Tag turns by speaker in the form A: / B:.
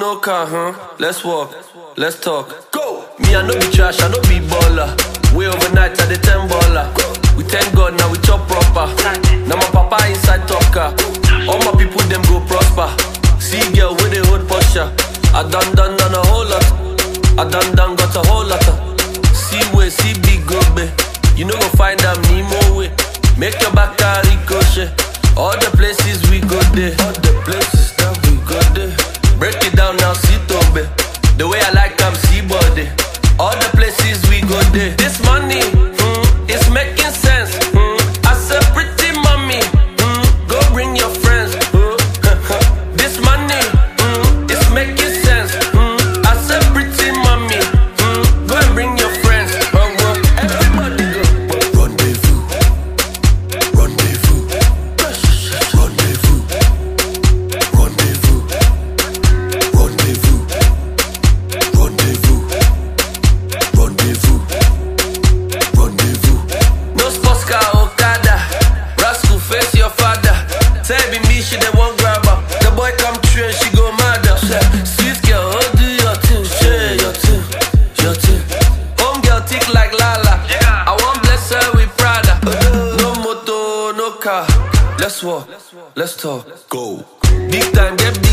A: no car, huh? Let's walk, let's talk. Go! Me, I no be trash, I no be baller. Way overnight at the 10 baller. We thank God, now we chop proper. Now my papa inside talker. All my people, them go prosper. See girl with the hold posture. I done a whole lot. I done got a whole lot. See way, see big go be. You know go find them Nemo way. Make your back carry ricochet. All the places we go there. All the places that we go there. Break it down now, see Tobe. The way I like them, see body. All the places we go there. This money, it's making sense. I said pretty mommy, go bring your friends. This money, it's making sense. I said pretty mommy, go and bring your friends. Everybody go. Rendezvous, rendezvous, rendezvous, rendezvous, rendezvous, rendezvous, rendezvous, rendezvous. No sports car Okada, rascal face your father. Tell me she the one grabber. The boy come true and she go mad. Sweet girl, oh do your thing, share your thing, your thing. Home girl tick like Lala. I want bless her with Prada. No motor, no car. Let's walk, let's talk. Go. Big time, get big.